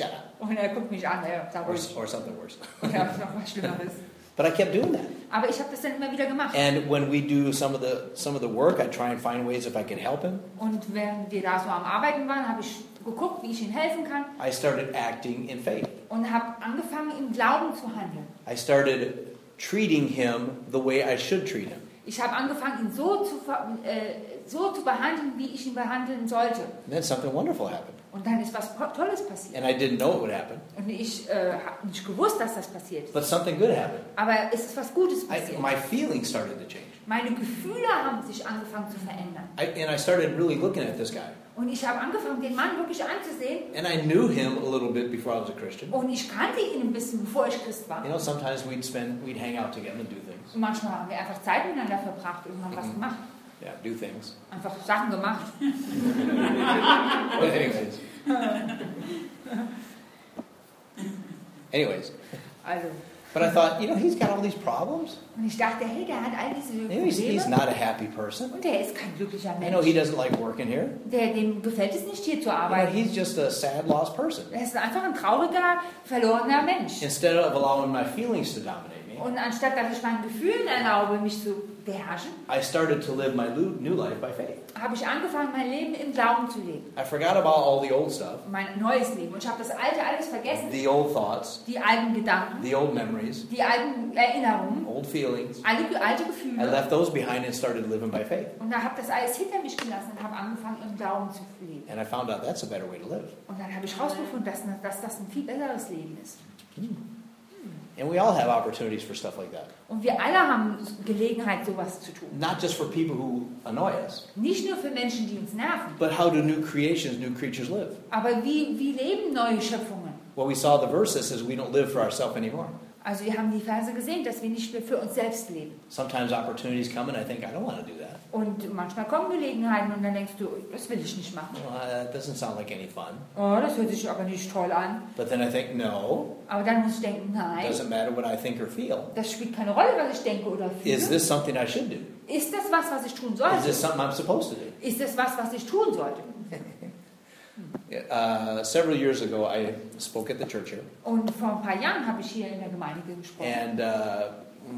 Und er guckt mich an, er sagt or, ruhig. or something worse. Ja, noch was Schlimmeres. But I kept doing that. Aber ich habe das dann immer wieder gemacht. And when we do some of the some of the work, I try and find ways if I can help him. Und während wir da so am Arbeiten waren, habe ich geguckt, wie ich ihm helfen kann. I started acting in faith. Und habe angefangen, im Glauben zu handeln. I started treating him the way I should treat him. Ich habe angefangen, ihn so zu, äh, so zu behandeln, wie ich ihn behandeln sollte. And then something wonderful happened. Und dann ist was Tolles passiert. And I didn't know it would happen. Und ich äh, habe nicht gewusst, dass das passiert ist. But something good happened. Aber es ist was Gutes I, passiert. my feelings started to change. Meine Gefühle haben sich angefangen zu verändern. I, and I started really looking at this guy. Und ich habe angefangen, den Mann wirklich anzusehen. And I knew him a little bit before I was a Christian. Und ich kannte ihn ein bisschen, bevor ich Christ war. You know, sometimes we'd spend, we'd hang out together and do things. Und manchmal haben wir einfach Zeit miteinander verbracht und haben was gemacht. Yeah, do things. Einfach Sachen gemacht. But anyways. Anyways. Also. But I thought, you know, he's got all these problems. Und ich dachte, hey, der hat all diese You know, he's, he's Probleme. not a happy person. Und der ist kein glücklicher I know he Mensch. doesn't like working here. Der, dem gefällt es nicht, hier zu You know, arbeiten. he's just a sad, lost person. Er ist einfach ein trauriger, verlorener Mensch. Instead of allowing my feelings to dominate me, Und anstatt, dass ich meinen Gefühlen erlaube, mich zu beherrschen, I started to live my lu- new life by faith. habe ich angefangen, mein Leben im Glauben zu leben. I forgot about all the old stuff, Mein neues Leben. Und ich habe das Alte alles vergessen. the old thoughts, Die alten Gedanken, the old memories, die alten Erinnerungen, old feelings. alle alte I Gefühle. left those behind and started living by faith. Und da habe das alles hinter mich gelassen und habe angefangen, im Glauben zu leben. And I found out that's a better way to live. Und dann habe ich herausgefunden, dass, dass das ein viel besseres Leben ist. And we all have opportunities for stuff like that. Und wir alle haben Gelegenheit, sowas zu tun. Not just for people who annoy us, Nicht nur für Menschen, die uns nerven, but how do new creations, new creatures live? aber wie, wie leben neue Schöpfungen? Well, we saw the verse that says we don't live for ourselves anymore. Also wir haben die Verse gesehen, dass wir nicht mehr für uns selbst leben. Sometimes opportunities come and I think, I don't want to do that. Und manchmal kommen Gelegenheiten und dann denkst du, das will ich nicht machen. Well, that doesn't sound like any fun. Oh, das hört sich aber nicht toll an. But then I think, no, Aber dann muss ich denken, nein, doesn't matter what I think or feel. das spielt keine Rolle, was ich denke oder Is fühle. this something I should do? Ist das was, was ich tun Is sollte? this something I'm supposed to do? Ist das was, was ich tun sollte? Uh, several years ago, I spoke at the church here. Und vor ein paar Jahren habe ich hier in der Gemeinde gesprochen. And uh,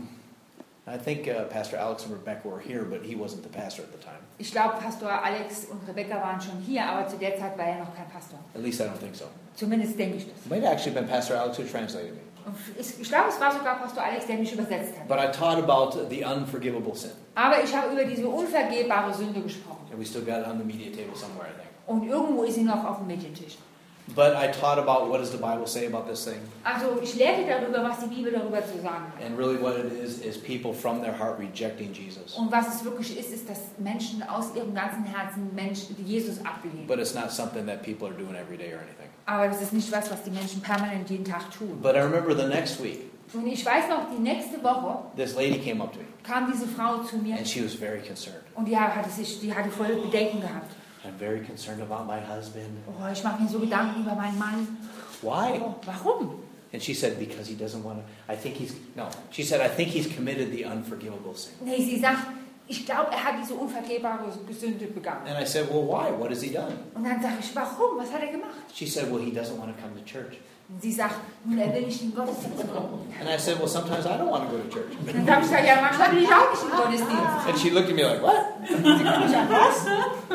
I think uh, Pastor Alex and Rebecca were here, but he wasn't the pastor at the time. Ich glaube, Pastor Alex und Rebecca waren schon hier, aber zu der Zeit war er noch kein Pastor. At least I don't think so. Zumindest denke ich das. It might have actually been Pastor Alex who translated me. Und ich, ich glaube, es war sogar Pastor Alex, der mich übersetzt hat. But I taught about the unforgivable sin. Aber ich habe über diese unvergehbare Sünde gesprochen. And we still got it on the media table somewhere, I think. Und irgendwo ist sie noch auf dem Medientisch. But I taught about what does the Bible say about this thing. Also ich lehrte darüber, was die Bibel darüber zu sagen hat. And really what it is, is people from their heart rejecting Jesus. Und was es wirklich ist, ist, dass Menschen aus ihrem ganzen Herzen Menschen, Jesus ablehnen. But it's not something that people are doing every day or anything. Aber das ist nicht was, was die Menschen permanent jeden Tag tun. But I remember the next week, Und ich weiß noch, die nächste Woche this lady came up to me. kam diese Frau zu mir And she was very concerned. und die hatte, sich, die hatte voll Bedenken gehabt. I'm very concerned about my husband. Oh, ich mache mir so Gedanken über meinen Mann. Why? Oh, warum? And she said, because he doesn't want to, I think he's, no. She said, I think he's committed the unforgivable sin. Nee, sie sagt, ich glaube, er hat diese unvergehbare Sünde begangen. And I said, well, why? What has he done? Und dann sage ich, warum? Was hat er gemacht? She said, well, he doesn't want to come to church. Und sie sagt, nun, er will nicht in den Gottesdienst kommen. And I said, well, sometimes I don't want to go to church. Und dann habe ich gesagt, ja, manchmal will ich auch nicht in den Gottesdienst. And she looked at me like, what? Sie guckt mich an, was?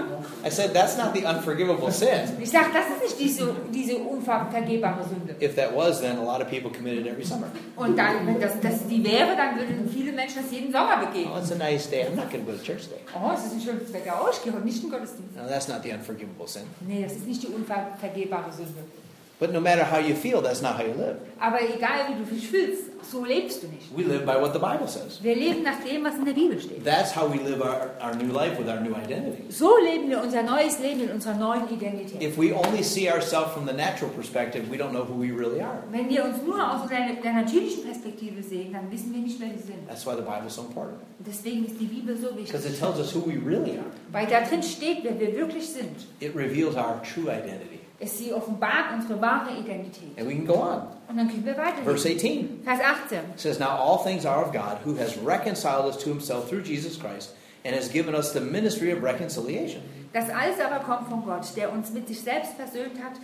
I said, that's not the unforgivable sin. Ich sage, das ist nicht diese, diese unvergehbare Sünde. If that was, then a lot of people committed every summer. Und dann, wenn das, das die wäre, dann würden viele Menschen das jeden Sommer begehen. Oh, it's a nice day. I'm not going to go to church today. Oh, es ist ein schönes Wetter. Oh, ich gehe heute nicht in den Gottesdienst. No, that's not the unforgivable sin. Nee, das ist nicht die unvergehbare Sünde. But no matter how you feel, that's not how you live. Aber egal, wie du dich fühlst, so lebst du nicht. We live by what the Bible says. Wir leben nach dem, was in der Bibel steht. That's how we live our, our new life with our new identity. So leben wir unser neues Leben in unserer neuen Identität. If we only see ourselves from the natural perspective, we don't know who we really are. Wenn wir uns nur aus der, der natürlichen Perspektive sehen, dann wissen wir nicht, wer wir sind. That's why the Bible is so important. Deswegen ist die Bibel so Because wichtig. it tells us who we really are. Weil da drin steht, wer wir wirklich sind. It reveals our true identity. Es sie offenbart unsere wahre Identität. And we can go on. Und dann können wir Verse weiterlesen. eighteen. Vers achtzehn. It says, now all things are of God, who has reconciled us to himself through Jesus Christ, and has given us the ministry of reconciliation. Das alles aber kommt von Gott, der uns mit sich selbst versöhnt hat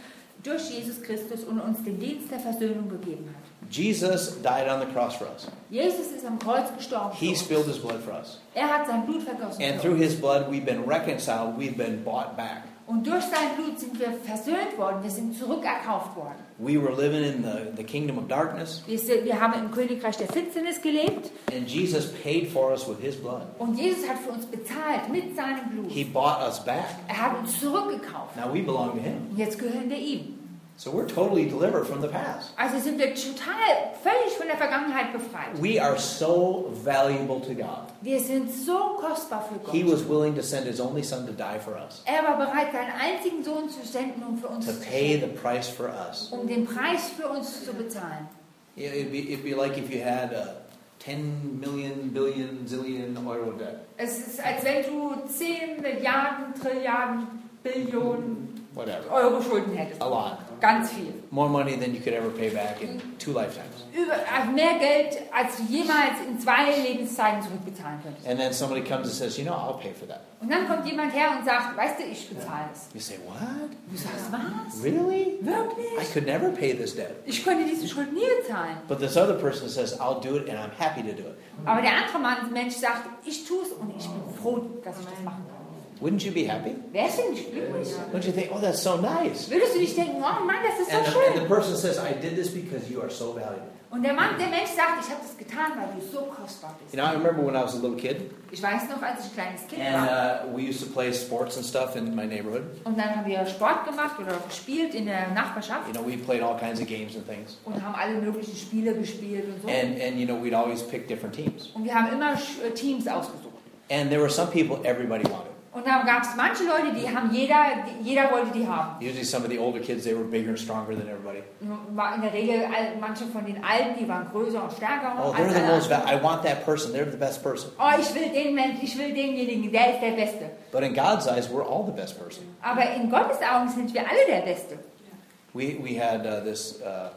durch Jesus Christus und uns den Dienst der Versöhnung gegeben hat. Jesus died on the cross for us. Jesus ist am Kreuz gestorben. He für spilled uns. his blood for us. Er hat sein Blut vergossen. And für through uns. his blood, we've been reconciled. We've been bought back. Und durch sein Blut sind wir versöhnt worden. Wir sind zurückerkauft worden. We were living in the, the kingdom of darkness. Wir, sind, wir haben im Königreich der Finsternis gelebt. And Jesus paid for us with his blood. Und Jesus hat für uns bezahlt mit seinem Blut. He bought us back. Er hat uns zurückgekauft. Now we belong to him. Und jetzt gehören wir ihm. So we're totally delivered from the past. Also sind wir total, völlig von der Vergangenheit befreit. We are so valuable to God. Wir sind so kostbar für Gott. He was willing to send his only son to die for us, Er war bereit, seinen einzigen Sohn zu senden, um für uns to zu pay the sterben, price for us. um den Preis für uns zu bezahlen. Yeah, It'd be, it'd be like if you had a ten million, billion, zillion oil debt. Es ist, als wenn du zehn Milliarden, Trilliarden, Billionen Whatever. Euro Schulden hättest. A lot. Ganz viel. More money than you could ever pay back in two lifetimes. Über, also mehr Geld, als du jemals in zwei Lebenszeiten zurückbezahlen könntest. And then somebody comes and says, you know, I'll pay for that. Und dann kommt jemand her und sagt, weißt du, ich bezahle es. You say, what? Du sagst, was? Really? I Wirklich? could never pay this debt. Ich könnte diese Schuld nie bezahlen. But this other person says, I'll do it and I'm happy to do it. Aber der andere Mann, Mensch sagt, ich tue es und ich bin froh, dass ich das machen kann. Wouldn't you be happy? Wärst du nicht glücklich? Don't you think, oh, that's so nice? Würdest du nicht denken, oh Mann, das ist so And the, and the schön. person says, I did this because you are so valuable. Und der Mann, der Mensch sagt, ich habe das getan, weil du so kostbar bist. You know, I remember when I was a little kid, Ich weiß noch, als ich ein kleines Kind and war. uh, we used to play sports and stuff in my neighborhood. Und dann haben wir Sport gemacht oder gespielt in der Nachbarschaft. You know, we played all kinds of games and things. Und haben alle möglichen Spiele gespielt und so. And, and you know, we'd always pick different teams. Und wir haben immer äh, Teams ausgesucht. And there were some people everybody wanted. Und da gab es manche Leute, die haben jeder, jeder wollte die haben. Usually some of the older kids, they were bigger and stronger than everybody. War in der Regel all- manche von den Alten, die waren größer und stärker. Oh, als they're the alle most, anderen. va- I want that person. They're the best person. Oh, ich will den Menschen, ich will denjenigen, der ist der Beste. But in God's eyes, we're all the best person. Aber in Gottes Augen sind wir alle der Beste. We, we had uh, this, uh,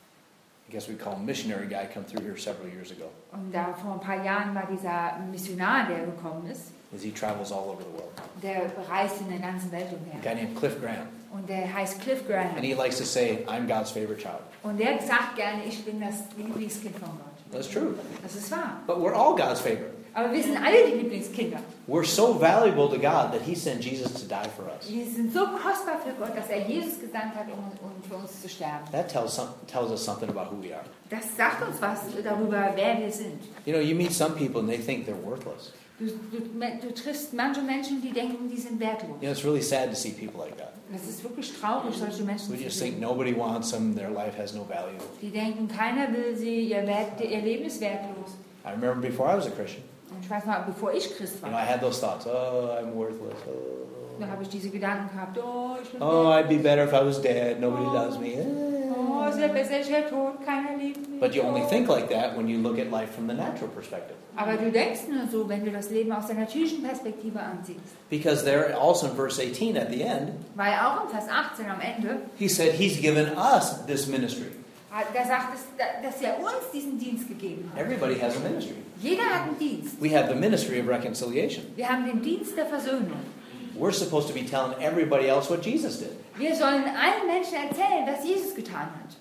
I guess we call him missionary guy, come through here several years ago. Und da vor ein paar Jahren war dieser Missionar, der gekommen ist, As he travels all over the world. der reist in der ganzen Welt A umher. guy named Cliff Graham. Und der heißt Cliff And Graham. he likes to say, I'm God's favorite child. Und der sagt gerne, ich bin das Lieblingskind von Gott. That's true. Das ist wahr. But we're all God's favorite. Aber wir sind alle die Lieblingskinder. We're so valuable to God that he sent Jesus to die for us. Wir sind so kostbar für Gott, dass er Jesus gesandt hat, um, um für uns zu sterben. That tells, some, tells us something about who we are. Das sagt uns was darüber, wer wir sind. You know, you meet some people and they think they're worthless. Du, du, du triffst manche Menschen, die denken, die sind wertlos. You know, it's really sad to see people like that. Das ist wirklich traurig, solche Menschen We zu just think sehen. nobody wants them, their life has no value. Die denken, keiner will sie, ihr, Wert, ihr Leben ist wertlos. I remember before I was a Christian, Und ich weiß mal, bevor ich Christ you know, I war, had those thoughts. Oh, I'm worthless. Oh, da habe ich diese Gedanken gehabt, oh, ich bin oh I'd be wertlos. better if I was dead. Nobody loves me. Oh, es wäre besser, ich wäre tot, keiner liebt mich. But you only Oh. think like that when you look at life from the natural perspective. Aber du denkst nur so, wenn du das Leben aus der natürlichen Perspektive ansiehst. Because there, also in verse eighteen at the end, Weil auch im Vers achtzehn am Ende, he said he's given us this ministry. da sagt es, dass er uns diesen Dienst gegeben hat. Everybody has a ministry. Jeder hat einen Dienst. We have the ministry of reconciliation. Wir haben den Dienst der Versöhnung. We're supposed to be telling everybody else what Jesus did. Wir sollen allen Menschen erzählen, was Jesus getan hat.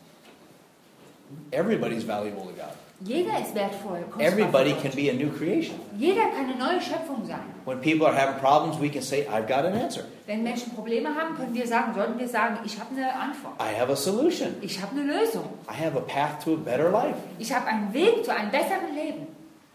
Everybody's valuable to God. Jeder ist wertvoll. kostbar Everybody für can Gott. be a new creation. Jeder kann eine neue Schöpfung sein. When people are having problems, we can say, I've got an answer. Wenn Menschen Probleme haben, können wir sagen, sollten wir sagen, ich habe eine Antwort. I have a solution. Ich habe eine Lösung. I have a path to a better life. Ich habe einen Weg zu einem besseren Leben.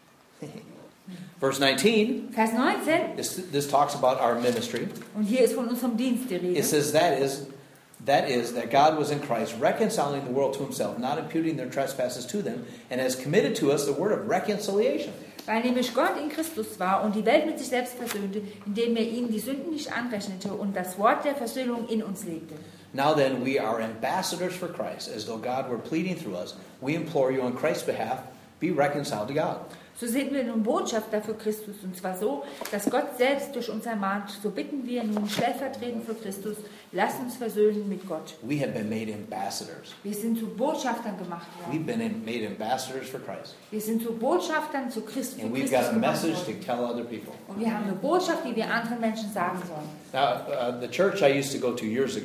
Verse nineteen, Vers neunzehn, this, this talks about our ministry. und hier ist von unserem Dienst die Rede. It says that is, that is, that God was in Christ, reconciling the world to himself, not imputing their trespasses to them, and has committed to us the word of reconciliation. Weil nämlich Gott in Christus war und die Welt mit sich selbst versöhnte, indem er ihnen die Sünden nicht anrechnete und das Wort der Versöhnung in uns legte. Now then, we are ambassadors for Christ, as though God were pleading through us. We implore you on Christ's behalf, be reconciled to God. So sind wir nun Botschafter für Christus, und zwar so, dass Gott selbst durch uns ermahnt. So bitten wir nun stellvertretend für Christus, lasst uns versöhnen mit Gott. We have been made ambassadors. Wir sind zu Botschaftern gemacht worden. We've been in- made ambassadors for Christ. Wir sind zu Botschaftern zu Christus, zu And we've Christus got a gemacht message to worden. tell other people. Und wir haben eine Botschaft, die wir anderen Menschen sagen sollen. Now, uh, the church I used to go to years ago,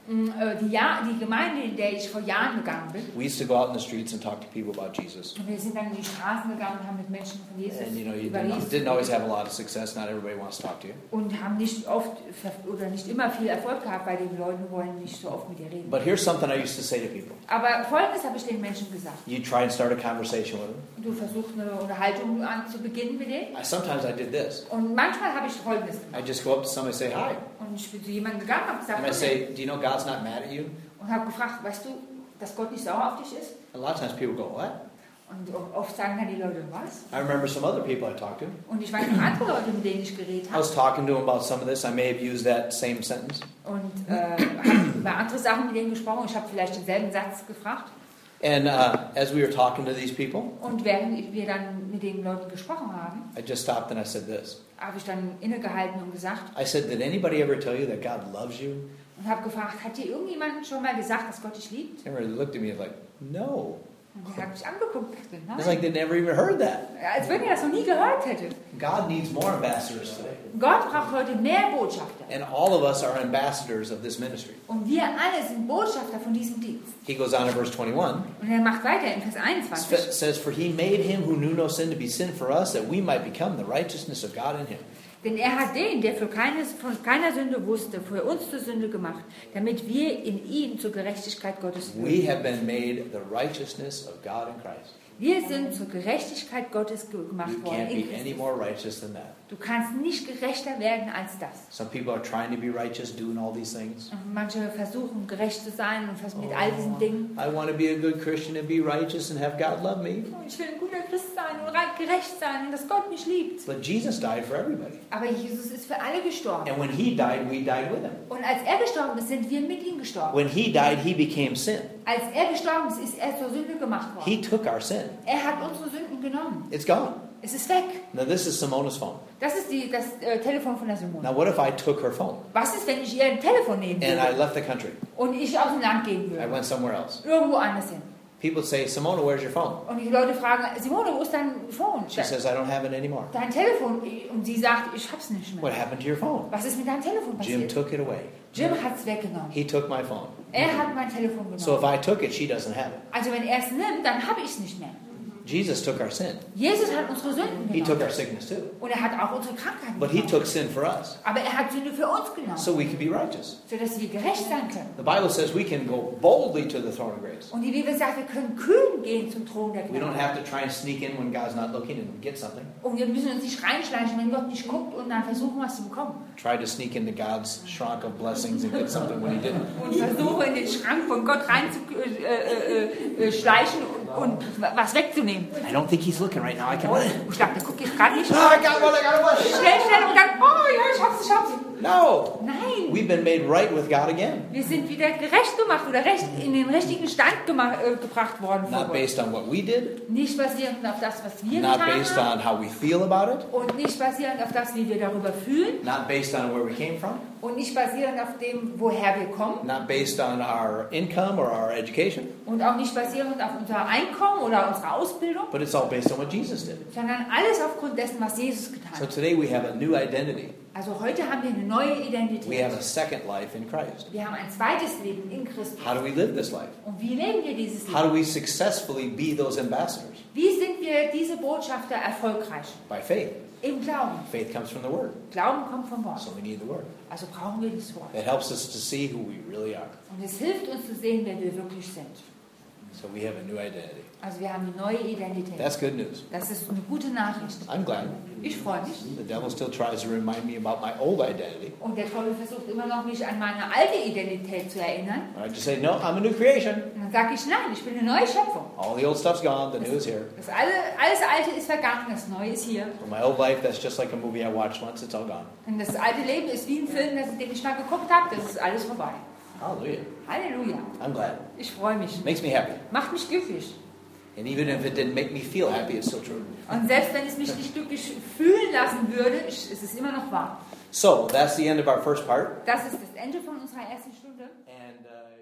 Die, Jahr, die Gemeinde, in der ich vor Jahren gegangen bin, we used to go out in the streets and talk to people about Jesus. und wir sind dann in die Straßen gegangen und haben mit Menschen von Jesus And you know, you über didn't, Jesus didn't always have a lot of success. Not everybody wants to talk to you. und haben nicht oft ver- oder nicht immer viel Erfolg gehabt bei den Leuten, wollen nicht so oft mit dir reden. But here's something I used to say to people. Aber Folgendes habe ich den Menschen gesagt. You try and start a conversation with them. Du versuchst eine Unterhaltung an zu beginnen mit denen. I, sometimes I did this. Und manchmal habe ich Folgendes I gemacht. just go up to somebody and say hi. Und ich bin zu jemandem gegangen und habe gesagt, And I say, do you know God's not mad at you? und habe gefragt, weißt du, dass Gott nicht sauer auf dich ist? A lot of times people go, what? Und oft sagen dann die Leute, was? I remember some other people I talked to. Und ich weiß noch andere Leute, mit denen ich geredet I habe. was talking to them about some of this. I may have used that same sentence. Und äh, habe über andere Sachen mit denen gesprochen. Ich habe vielleicht denselben Satz gefragt. And uh, as we were talking to these people, Und während wir dann mit den Leuten gesprochen haben, I just stopped and I said this. habe ich dann innegehalten und gesagt I said, did anybody ever tell you that God loves you? und habe gefragt, hat dir irgendjemand schon mal gesagt, dass Gott dich liebt? Everybody looked at me like, no. Und er hat mich angeguckt. Nein. It's like they never even heard that. Als wenn ihr das noch nie gehört hättet. God needs more ambassadors today. Gott braucht heute mehr Botschafter. And all of us are ambassadors of this ministry. Und wir alle sind Botschafter von diesem Dienst. He goes on in verse twenty-one. Und er macht weiter in Vers It einundzwanzig. says, for he made him who knew no sin to be sin for us, that we might become the righteousness of God in him. Denn er hat den, der für keines, von keiner Sünde wusste, für uns zur Sünde gemacht, damit wir in ihm zur Gerechtigkeit Gottes We würden. have been made the righteousness of God in Christ. Wir sind zur Gerechtigkeit Gottes gemacht You worden can't in be any Christus. more righteous than that. Du kannst nicht gerechter werden als das. Some people are trying to be righteous, doing all these things. Und manche versuchen gerecht zu sein und versuchen mit all diesen Dingen. I want to be a good Christian and be righteous and have God love me. Oh, ich will ein guter Christ sein und gerecht sein und dass Gott mich liebt. But Jesus died for everybody. Aber Jesus ist für alle gestorben. And when he died, we died with him. Und als er gestorben ist, sind wir mit ihm gestorben. When he died, he became sin. Als er gestorben ist, ist er zur Sünde gemacht worden. He took our sin. Er hat unsere Sünden genommen. It's gone. Es ist weg. Now this is Simona's phone. Das ist die, das äh, Telefon von der Simone. Now what if I took her phone Was ist, wenn ich ihr ein Telefon nehmen and I würde left the country? und ich aus dem Land gehen I würde? went somewhere else. Irgendwo anders hin. People say, Simona, where's your phone? Und die Leute fragen, Simone, wo ist dein Phone? She says, I don't have it anymore. Dein Telefon. Und sie sagt, ich hab's nicht What mehr. happened to your phone? Was ist mit deinem Telefon Jim passiert? took it away. Jim hat's weggenommen. He took my phone. Er hat mein Telefon So if genommen. I took it, she doesn't have it. Also wenn er es nimmt, dann habe ich es nicht mehr. Jesus took our sin. Jesus hat unsere Sünden He took genommen. our sickness too. Und er hat auch unsere Krankheiten But he genommen. took sin for us, Aber er hat Sünde für uns genommen, so we could be righteous. sodass wir gerecht sein können. The Bible says we can go boldly to the throne of grace. Und die Bibel sagt, wir können kühn gehen zum Thron der We don't Gnade. have to try and sneak in when God's not looking and get something. Und wir müssen uns nicht reinschleichen, wenn Gott nicht guckt und dann versuchen, was zu bekommen. Try to sneak into God's shrunk of blessings and get something when he didn't. Und versuche in den Schrank von Gott reinzuschleichen äh, äh, äh, schleichen und, und was wegzunehmen. I don't think he's looking right now. I can run it. Ich glaube, der guckt jetzt gerade nicht. Ah, I got one, I got one. Schnell, schnell und dann, oh ja, ich hab's, ich hab's. No. Nein, We've been made right with God again. wir sind wieder gerecht gemacht oder recht in den richtigen Stand gemacht, äh, gebracht worden von Not Gott. based on what we did, Nicht basierend auf das, was wir not getan based haben. on how we feel about it, Und nicht basierend auf das, wie wir darüber fühlen. not based on where we came from, Und nicht basierend auf dem, woher wir kommen. not based on our income or our education, Und auch nicht basierend auf unser Einkommen oder unsere Ausbildung. but it's all based on what Jesus did. Sondern alles aufgrund dessen, was Jesus getan So hat. today we have a new identity. Also heute haben wir eine neue We Identität. have a second life in Christ. Wir haben ein zweites Leben in Christus. How do we live this life? Und wie leben wir dieses How Leben? do we successfully be those ambassadors? Wie sind wir diese Botschafter erfolgreich? By faith. Im Glauben. Faith comes from the Word, Glauben kommt vom Wort. so we need the Word. Also brauchen wir das Wort. It helps us to see who we really are. Und es hilft uns zu sehen, wer wir wirklich sind. So we have a new identity. Also wir haben eine neue Identität. That's good news. Das ist eine gute Nachricht. I'm glad. Ich freue mich. The devil still tries to remind me about my old identity. Und der Teufel versucht immer noch, mich an meine alte Identität zu erinnern. I just say, no, I'm a new creation. Und dann sage ich, nein, ich bin eine neue Schöpfung. All the old stuff's gone, the new is here. Das alle, alles Alte ist vergangen, das Neue ist hier. So my old life, that's just like a movie I watched once, it's all gone. Und das alte Leben ist wie ein Film, den ich mal geguckt habe, das ist alles vorbei. Hallelujah. Halleluja. I'm glad. Ich freue mich. Makes me happy. Macht mich glücklich. And even if it didn't make me feel happy, it's still true. Und selbst wenn es mich nicht glücklich fühlen lassen würde, ich, ist es immer noch wahr. So, that's the end of our first part. Das ist das Ende von unserer ersten Stunde. And uh,